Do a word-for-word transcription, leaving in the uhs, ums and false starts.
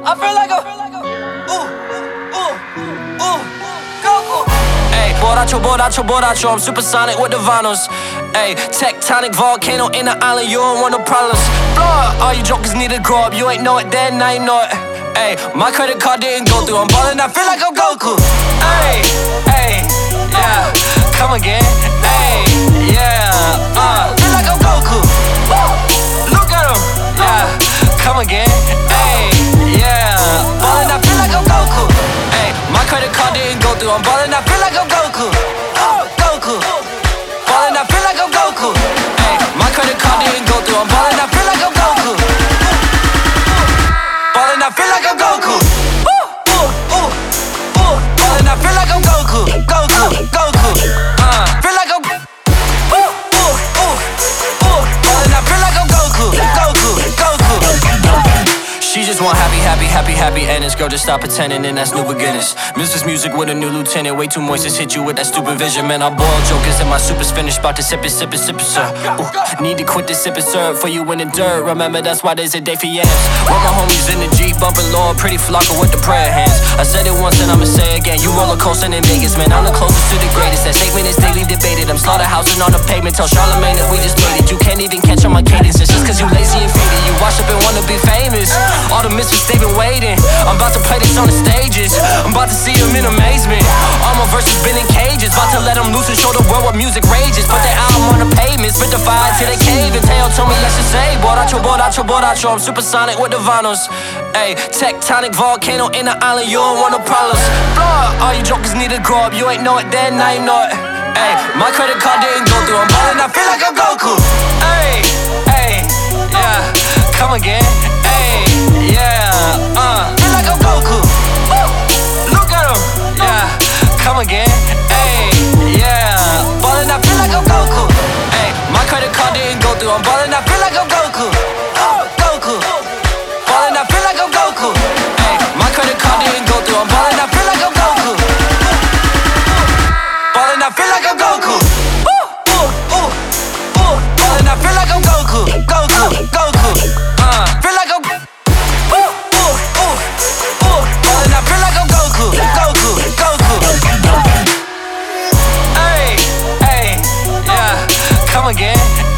I feel like a ooh, ooh, ooh, Goku. Ayy, borracho, borracho, borracho, I'm supersonic with the vinyls. Ayy, tectonic volcano in the island, you don't want no problems. Blow up, all you jokers need to grow up. You ain't know it then, now you know it. Ayy, my credit card didn't go through. I'm ballin', I feel like I'm Goku. Ayy, ayy, yeah, come again. Ayy, yeah, uh, feel like I'm Goku. Look at him, yeah, come again. Ayy, yeah, ballin', I feel like I'm Goku. Ayy, my credit card didn't go through. I'm ballin', I feel like I'm Goku. Goku, ballin', I feel like I'm Goku. Ayy, my credit card didn't go through. I'm ballin', I feel like I'm Goku. Ballin', I feel like I'm Goku. Ooh, ooh, ooh, ooh. Ballin', I feel like I'm Goku. Goku, Goku. Uh, feel like I'm. Ooh, ooh, ooh, ooh. Ballin', I feel like I'm Goku. Goku, Goku. She just want happy, happy, happy, happy endings. Girl, just stop pretending and that's new beginners. Missus Music with a new lieutenant. Way too moist, just hit you with that stupid vision. Man, I boil jokers and my super's finished. About to sip it, sip it, sip it, sir. Ooh, need to quit this sip it, sir. For you in the dirt. Remember, that's why there's a day for yams. With my homies in the Jeep, bumping low, pretty flocker with the prayer hands. I said it once and I'ma say it again. You roller coasting in Vegas, man. I'm the closest to the greatest. That statement is daily debated. I'm slaughterhousing on the pavement. Tell Charlamagne that we just made it. You can't even catch on my cadence. It's just cause you lazy and faded. You wash up and wanna be famous. All the misfits, they been waiting. I'm about to play this on the stages. I'm about to see them in amazement. All my verses been in cages. About to let them loose and show the world what music rages. Put their album on the pavement. Spit the fire till they cave. And Teo told me I should say borracho, borracho, borracho. I'm supersonic with the vinyls. Ayy, tectonic volcano in the island. You don't want no problems. Blow up, all you jokers need to grow up. You ain't know it then, now you know it. Ayy, my credit card didn't go through. I'm ballin', I feel like I'm Goku. Ayy, ayy, yeah, come again. Ayy, yeah, uh, feel like I'm Goku. Look at him, yeah, come again. Ayy, yeah, ballin', I feel like I'm Goku. Ayy, my credit card didn't go through. I'm ballin', I feel like I'm Goku. Goku, ballin', I feel like I'm Goku. Ayy, my credit card didn't go through. I'm ballin', I feel like I'm Goku. Ballin', I feel like I'm Goku. Ooh, ooh, ooh, ooh. Ballin', I feel like I'm Goku. Goku, Goku. Uh, feel like I'm. Ooh, ooh, ooh, ooh. Ballin', I feel like I'm Goku. Goku, Goku. Ayy, ayy, yeah, come again.